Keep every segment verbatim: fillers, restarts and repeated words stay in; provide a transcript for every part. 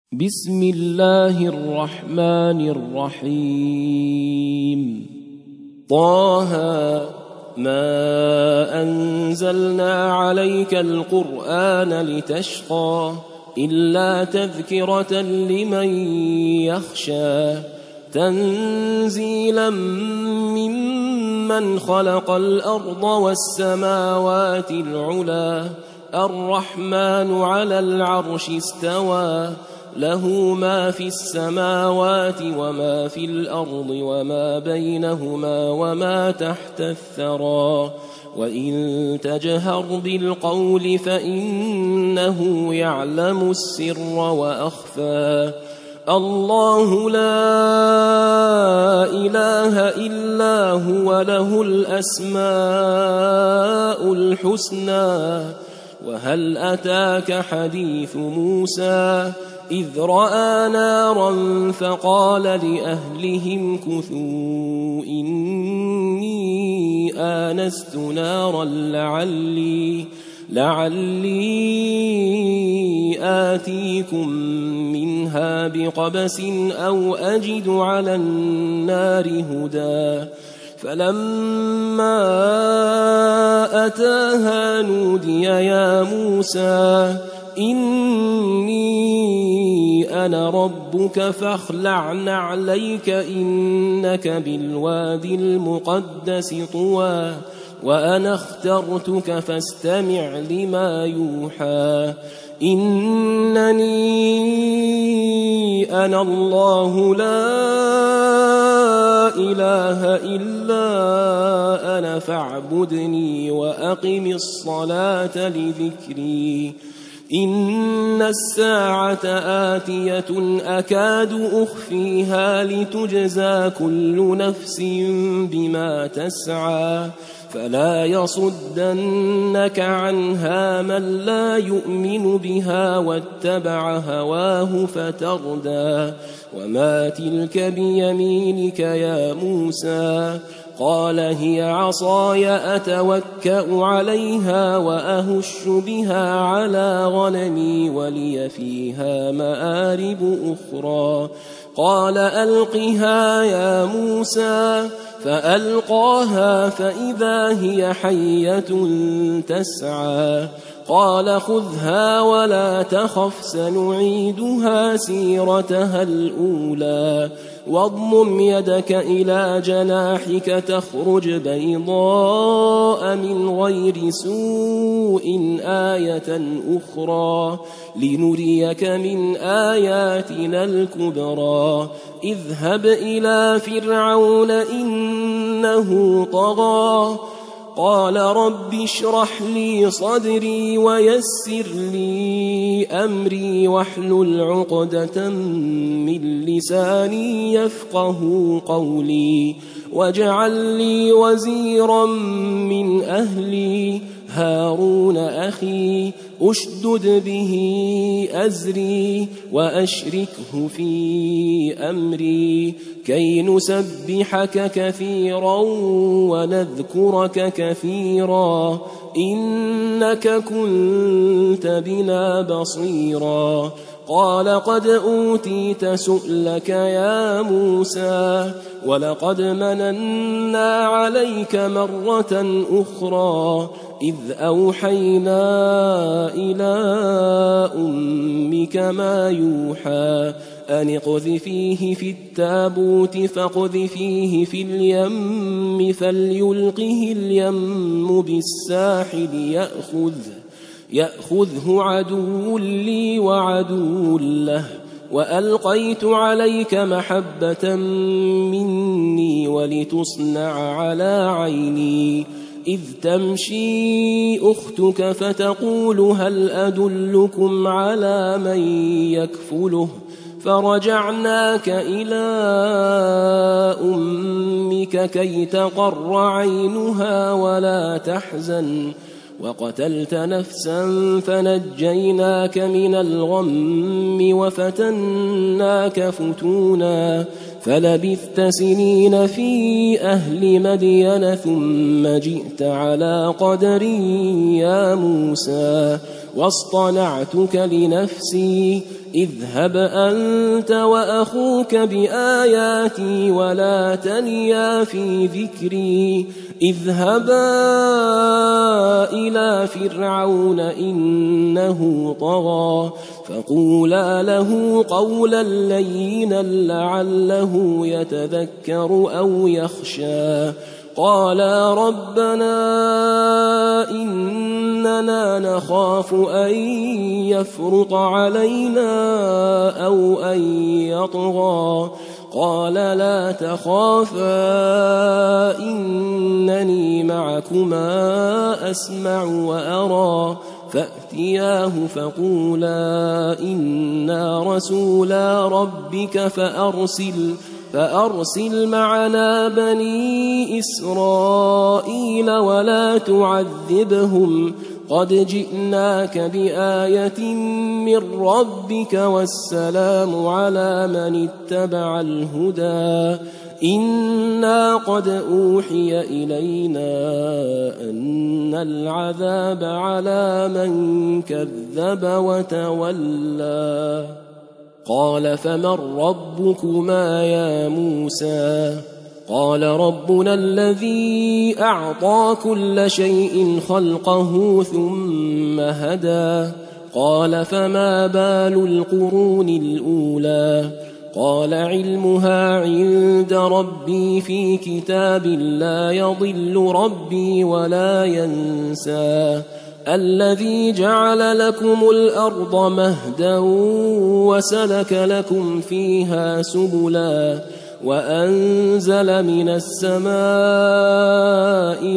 بسم الله الرحمن الرحيم طه ما أنزلنا عليك القرآن لتشقى إلا تذكرة لمن يخشى تنزيلا ممن خلق الأرض والسماوات العلا الرحمن على العرش استوى له ما في السماوات وما في الأرض وما بينهما وما تحت الثرى وإن تجهر بالقول فإنه يعلم السر وأخفى الله لا إله إلا هو له الأسماء الحسنى وهل أتاك حديث موسى إذ رأى نارا فقال لأهلهم كثوا إني آنست نارا لعلي, لعلي آتيكم منها بقبس أو أجد على النار هدى فلما أتاها نودي يا موسى إني أنا ربك فاخلع نعليك إنك بالوادي المقدس طوى وأنا اخترتك فاستمع لما يوحى إنني أنا الله لا إله إلا أنا فاعبدني وأقم الصلاة لذكري إن الساعة آتية أكاد أخفيها لتجزى كل نفس بما تسعى فلا يصدنك عنها من لا يؤمن بها واتبع هواه فتردى وما تلك بيمينك يا موسى قال هي عصاي أتوكأ عليها وأهش بها على غنمي ولي فيها مآرب أخرى قال ألقها يا موسى فألقاها فإذا هي حية تسعى قال خذها ولا تخف سنعيدها سيرتها الأولى واضمم يدك إلى جناحك تخرج بيضاء من غير سوء آية أخرى لنريك من آياتنا الكبرى اذهب إلى فرعون إنه طغى قال رب اشرح لي صدري ويسر لي أمري واحلل عقدة من لساني يفقه قولي واجعل لي وزيرا من أهلي هارون أخي أشدد به أزري وأشركه في أمري كي نسبحك كثيرا ونذكرك كثيرا إنك كنت بنا بصيرا قال قد أوتيت سؤلك يا موسى ولقد مننا عليك مرة أخرى إذ أوحينا إلى أمك ما يوحى أن اقذفيه في التابوت فاقذفيه في اليم فليلقه اليم بالساحل يأخذ يأخذه عدو لي وعدو له وألقيت عليك محبة مني ولتصنع على عيني إذ تمشي أختك فتقول هل أدلكم على من يكفله فرجعناك إلى أمك كي تقر عينها ولا تحزن وقتلت نفسا فنجيناك من الغم وفتناك فتونا فلبثت سنين في أهل مدين ثم جئت على قدر يا موسى واصطنعتك لنفسي اذهب أنت وأخوك بآياتي ولا تنيا في ذكري اذهبا إلى فرعون إنه طغى فقولا له قولا لينا لعله يتذكر أو يخشى قالا ربنا إننا نخاف أن يفرط علينا أو أن يطغى قال لا تخافا إنني معكما أسمع وأرى فأتياه فقولا إنا رسولا ربك فأرسل فأرسل معنا بني إسرائيل ولا تعذبهم قد جئناك بآية من ربك والسلام على من اتبع الهدى إنا قد أوحي إلينا أن العذاب على من كذب وتولى قال فمن ربكما يا موسى قال ربنا الذي أعطى كل شيء خلقه ثم هدى قال فما بال القرون الأولى قال علمها عند ربي في كتاب لا يضل ربي ولا ينسى الذي جعل لكم الأرض مهدا وسلك لكم فيها سبلا وأنزل من السماء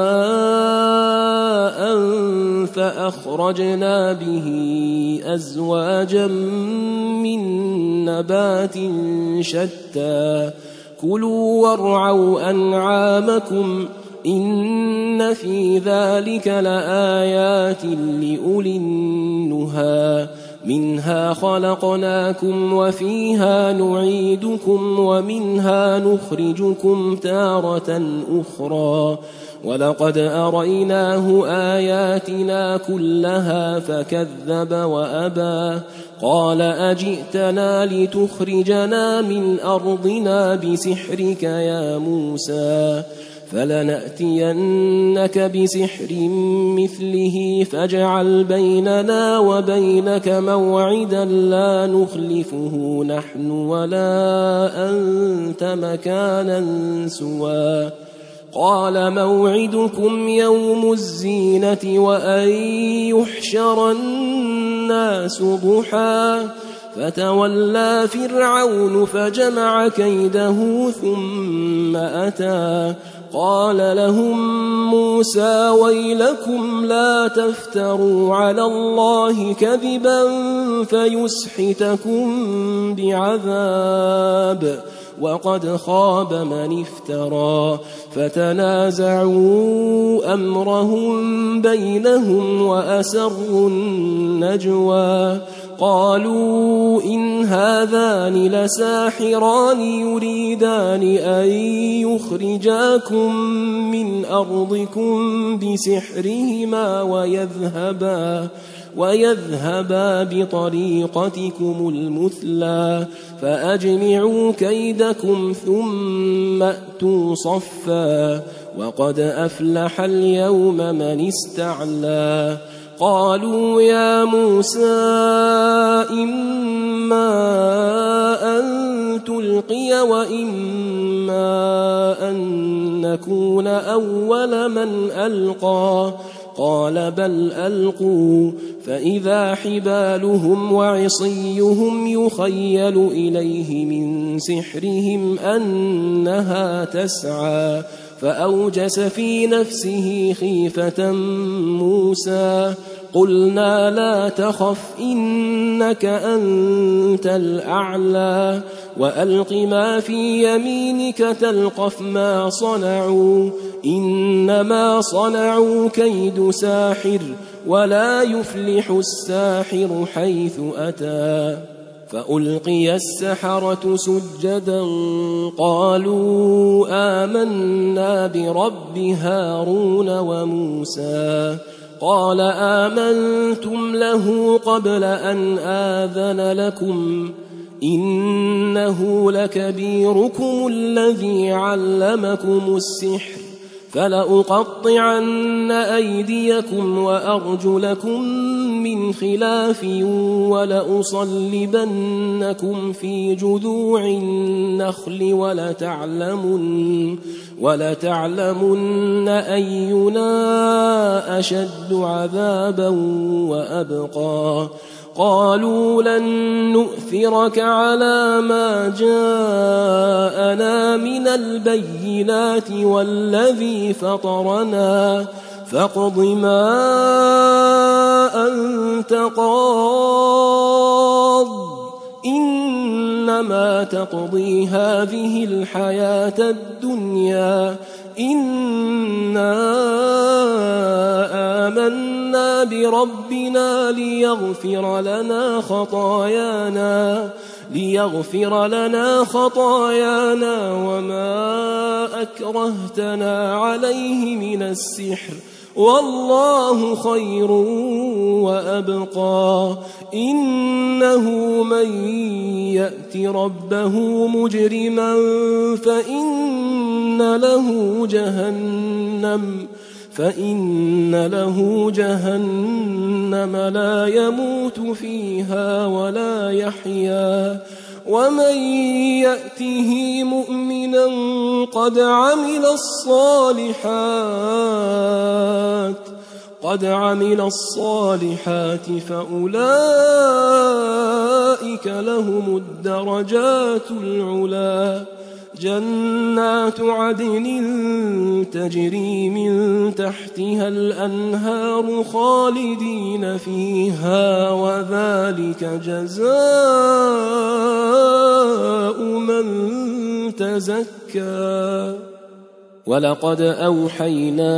ماء فأخرجنا به أزواجا من نبات شتى كلوا وارعوا أنعامكم إن في ذلك لآيات لأولي النهى منها خلقناكم وفيها نعيدكم ومنها نخرجكم تارة أخرى ولقد أريناه آياتنا كلها فكذب وأبى قال أجئتنا لتخرجنا من أرضنا بسحرك يا موسى فلنأتينك بسحر مثله فاجعل بيننا وبينك موعدا لا نخلفه نحن ولا أنت مكانا سوى قال موعدكم يوم الزينة وأن يحشر الناس ضحى فتولى فرعون فجمع كيده ثم أتى قال لهم موسى ويلكم لا تفتروا على الله كذبا فيسحتكم بعذاب وقد خاب من افترى فتنازعوا أمرهم بينهم وأسروا النجوى قالوا إن هذان لساحران يريدان أن يخرجاكم من أرضكم بسحرهما ويذهبا ويذهبا بطريقتكم المثلى فأجمعوا كيدكم ثم أتوا صفا وقد أفلح اليوم من استعلى قالوا يا موسى إما أن تلقي وإما أن نكون أول من ألقى قال بل ألقوا فإذا حبالهم وعصيهم يخيل إليه من سحرهم أنها تسعى فأوجس في نفسه خيفة موسى قلنا لا تخف إنك أنت الأعلى وألق ما في يمينك تلقف ما صنعوا إنما صنعوا كيد ساحر ولا يفلح الساحر حيث أتى فألقي السحرة سجدا قالوا آمنا برب هارون وموسى قال آمنتم له قبل أن آذن لكم إنه لكبيركم الذي علمكم السحر فلأقطعن أيديكم وأرجلكم من خلاف ولأصلبنكم في جذوع النخل ولتعلمن, ولتعلمن أينا أشد عذابا وأبقى قالوا لن نؤثرك على ما جاءنا من البينات والذي فطرنا فاقض ما أنت قاض إنما تقضي هذه الحياة الدنيا إنا آمنا بربنا ليغفر لنا خطايانا ليغفر لنا خطايانا وما أكرهتنا عليه من السحر والله خير وأبقى إنه من يأت ربه مجرما فإن له جهنم فإن له جهنم لا يموت فيها ولا يحيا ومن يأته مؤمنا قد عمل الصالحات قد عمل الصالحات فأولئك لهم الدرجات العلا جنات عدن تجري من تحتها الأنهار خالدين فيها وذلك جزاء من تزكى ولقد أوحينا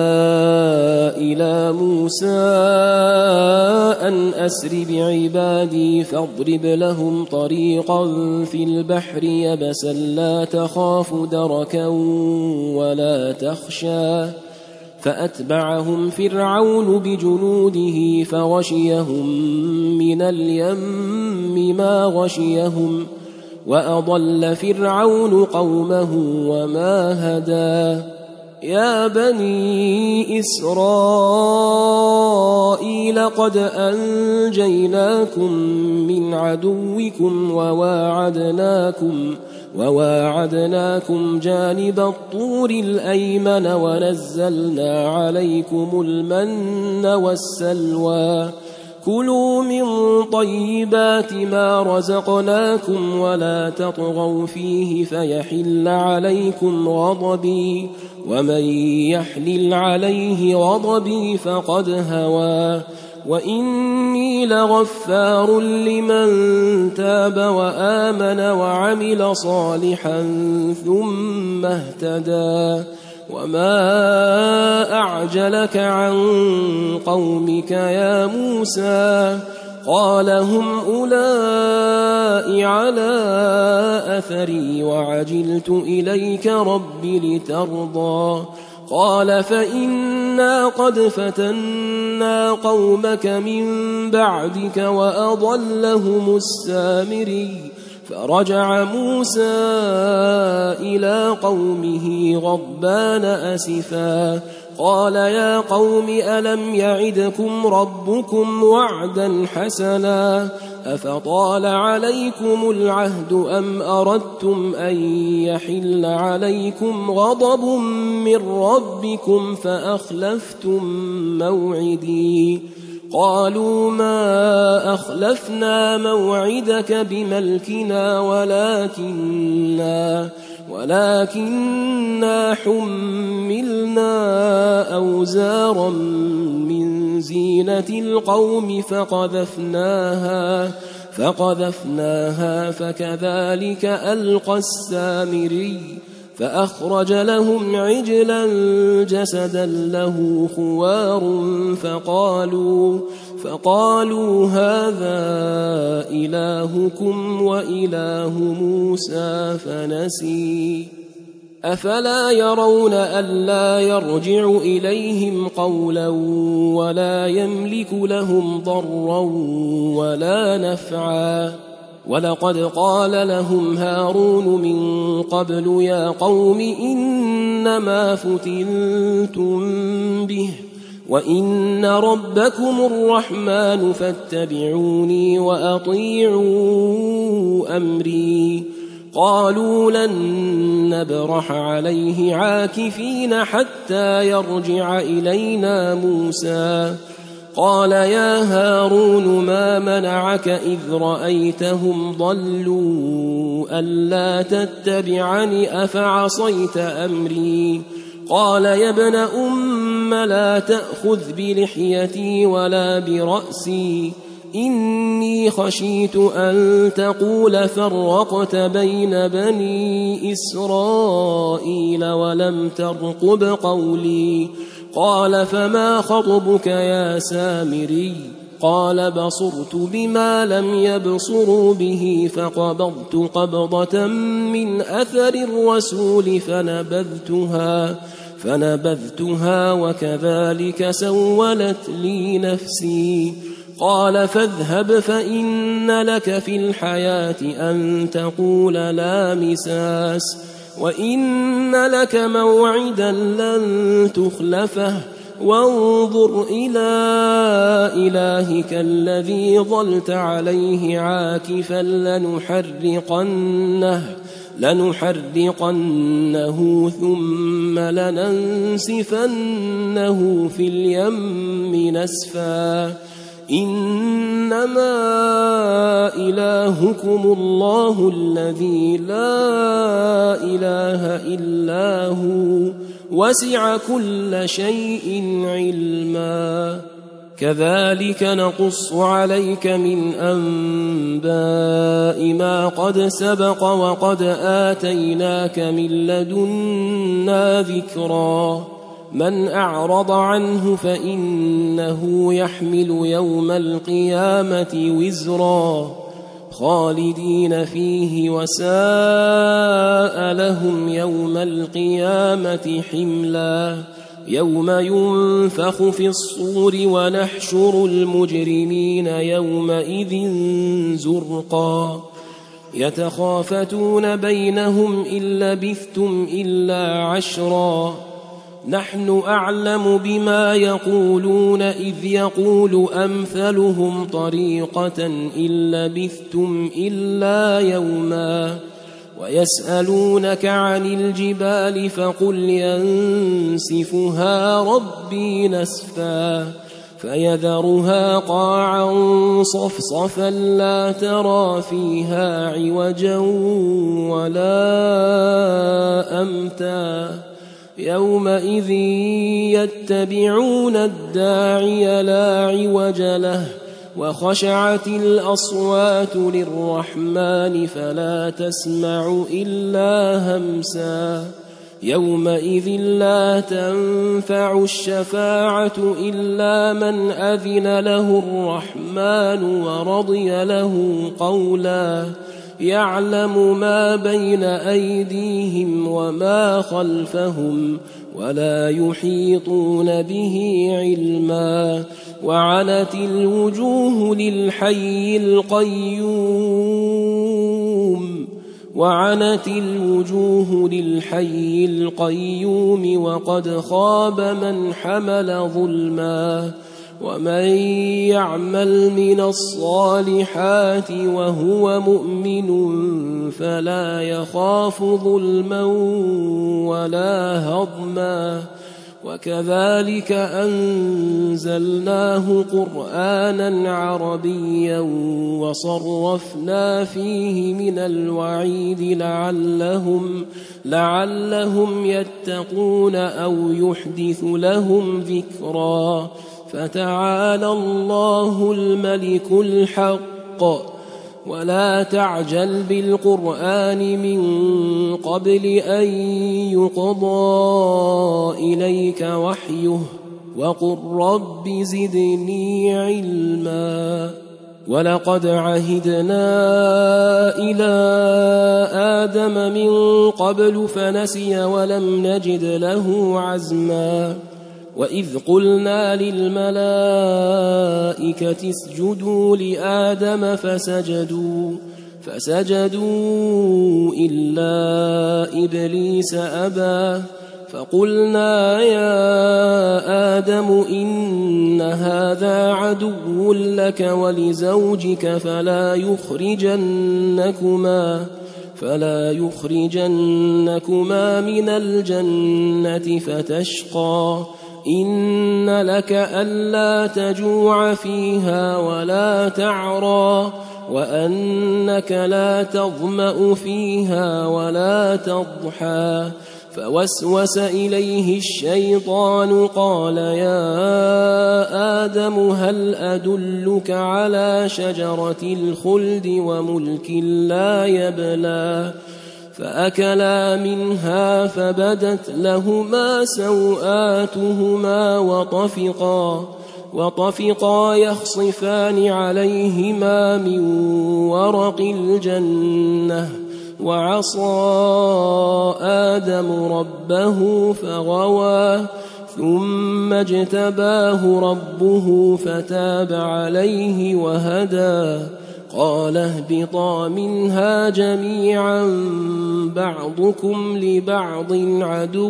إلى موسى أن أسر بعبادي فاضرب لهم طريقا في البحر يبسا لا تخاف دركا ولا تخشى فأتبعهم فرعون بجنوده فغشيهم من اليم ما غشيهم وأضل فرعون قومه وما هدى يا بني إسرائيل قد أنجيناكم من عدوكم وواعدناكم وواعدناكم جانب الطور الأيمن ونزلنا عليكم المن والسلوى كلوا من طيبات ما رزقناكم ولا تطغوا فيه فيحل عليكم غضبي ومن يحلل عليه غضبي فقد هوى وإني لغفار لمن تاب وآمن وعمل صالحا ثم اهتدى وما أعجلك عن قومك يا موسى قال هم أولئك على أثري وعجلت إليك رب لترضى قال فإنا قد فتنا قومك من بعدك وأضلهم السامري فرجع موسى إلى قومه غضبان أسفا قال يا قوم ألم يعدكم ربكم وعدا حسنا أفطال عليكم العهد أم أردتم أن يحل عليكم غضب من ربكم فأخلفتم موعدي قالوا ما أخلفنا موعدك بملكنا ولكننا ولكننا حملنا أوزارا من زينة القوم فقذفناها فقذفناها فكذلك ألقى السامري فأخرج لهم عجلا جسدا له خوار فقالوا فقالوا هذا إلهكم وإله موسى فنسي أفلا يرون ألا يرجع إليهم قولا ولا يملك لهم ضرا ولا نفعا ولقد قال لهم هارون من قبل يا قوم إنما فتنتم به وإن ربكم الرحمن فاتبعوني وأطيعوا أمري قالوا لن نبرح عليه عاكفين حتى يرجع إلينا موسى قال يا هارون ما منعك إذ رأيتهم ضلوا ألا تتبعني أفعصيت أمري قال يا ابن أم لا تأخذ بلحيتي ولا برأسي إني خشيت أن تقول فرقت بين بني إسرائيل ولم ترقب قولي قال فما خطبك يا سامري قال بصرت بما لم يبصروا به فقبضت قبضة من أثر الرسول فنبذتها فنبذتها وكذلك سولت لي نفسي قال فاذهب فإن لك في الحياة أن تقول لا مساس وإن لك موعدا لن تخلفه وانظر إلى إلهك الذي ظلت عليه عاكفا لنحرقنه لنحرقنه ثم لننسفنه في اليم نسفا إنما إلهكم الله الذي لا إله إلا هو وسع كل شيء علما كذلك نقص عليك من أنباء ما قد سبق وقد آتيناك من لدنا ذكرا من أعرض عنه فإنه يحمل يوم القيامة وزرا خالدين فيه وساء لهم يوم القيامة حملا يوم ينفخ في الصور ونحشر المجرمين يومئذ زرقا يتخافتون بينهم إن لبثتم إلا عشرا نحن أعلم بما يقولون إذ يقول أمثلهم طريقة إن لبثتم إلا يوما ويسألونك عن الجبال فقل ينسفها ربي نسفا فيذرها قاعا صفصفا لا ترى فيها عوجا ولا أمتا يومئذ يتبعون الداعي لا عوج له وخشعت الأصوات للرحمن فلا تسمع إلا همسا يومئذ لا تنفع الشفاعة إلا من أذن له الرحمن ورضي له قولا يعلم ما بين أيديهم وما خلفهم ولا يحيطون به علما وعنت الوجوه للحي القيوم وعنت الوجوه للحي القيوم وقد خاب من حمل ظلما ومن يعمل من الصالحات وهو مؤمن فلا يخاف ظلما ولا هضما وكذلك أنزلناه قرآنا عربيا وصرفنا فيه من الوعيد لعلهم لعلهم يتقون أو يحدث لهم ذكرا فتعالى الله الملك الحق ولا تعجل بالقرآن من قبل أن يقضى إليك وحيه وقل رب زدني علما ولقد عهدنا إلى آدم من قبل فنسي ولم نجد له عزما وإذ قلنا للملائكة اسجدوا لآدم فسجدوا فسجدوا إلا إبليس أبى فقلنا يا آدم إن هذا عدو لك ولزوجك فلا يخرجنكما فلا يخرجنكما من الجنة فتشقى إن لك ألا تجوع فيها ولا تعرى وأنك لا تظمأ فيها ولا تضحى فوسوس إليه الشيطان قال يا آدم هل أدلك على شجرة الخلد وملك لا يبلى فأكلا منها فبدت لهما سوآتهما وطفقا وطفقا يخصفان عليهما من ورق الجنة وعصى آدم ربه فغوى ثم اجتباه ربه فتاب عليه وهدى قال اهبطا منها جميعا بعضكم لبعض عدو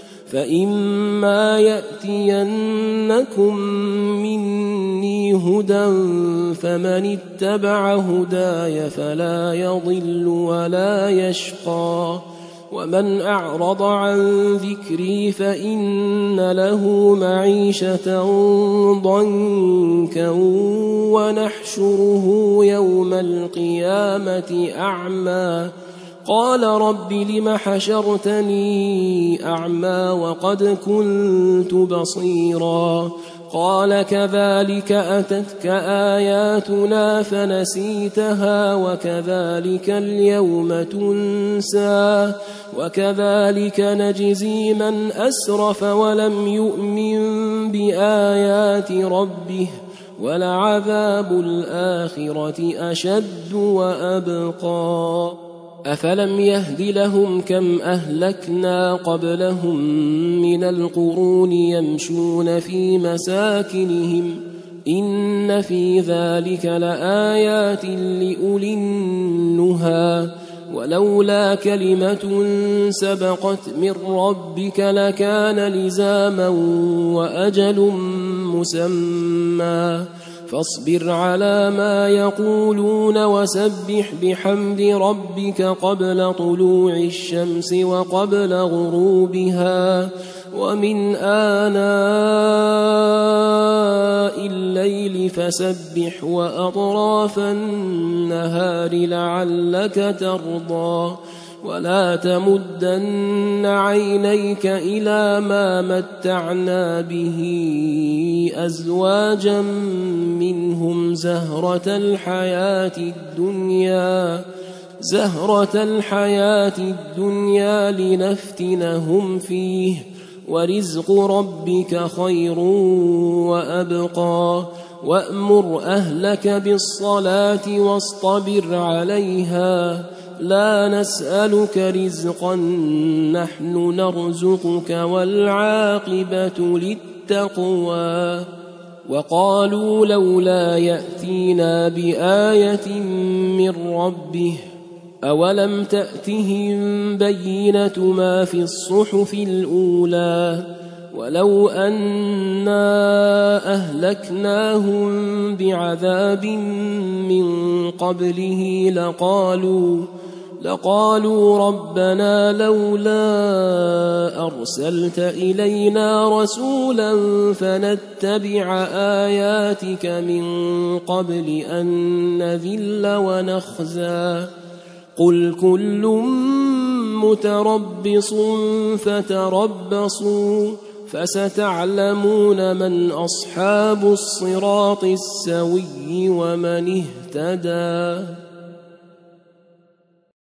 فإما يأتينكم مني هدى فمن اتبع هداي فلا يضل ولا يشقى ومن أعرض عن ذكري فإن له معيشة ضنكا ونحشره يوم القيامة أعمى قال رب لم حشرتني أعمى وقد كنت بصيرا قال كذلك أتتك آياتنا فنسيتها وكذلك اليوم تنسى وكذلك نجزي من أسرف ولم يؤمن بآيات ربه ولعذاب الآخرة أشد وأبقى أفلم يهد لهم كم أهلكنا قبلهم من القرون يمشون في مساكنهم إن في ذلك لآيات لأولي النهى ولولا كلمة سبقت من ربك لكان لزاما وأجل مسمى فاصبر على ما يقولون وسبح بحمد ربك قبل طلوع الشمس وقبل غروبها ومن آناء الليل فسبح وأطراف النهار لعلك ترضى ولا تمدن عينيك إلى ما متعنا به أزواجا منهم زهرة الحياة الدنيا زهرة الحياة الدنيا لنفتنهم فيه ورزق ربك خير وأبقى وأمر أهلك بالصلاة واصطبر عليها لا نسألك رزقا نحن نرزقك والعاقبة للتقوى وقالوا لولا يأتينا بآية من ربه أولم تأتهم بينة ما في الصحف الأولى ولو أنا أهلكناهم بعذاب من قبله لقالوا لقالوا ربنا لولا أرسلت إلينا رسولا فنتبع آياتك من قبل أن نذل ونخزى قل كل متربص فتربصوا فستعلمون من أصحاب الصراط السوي ومن اهتدى.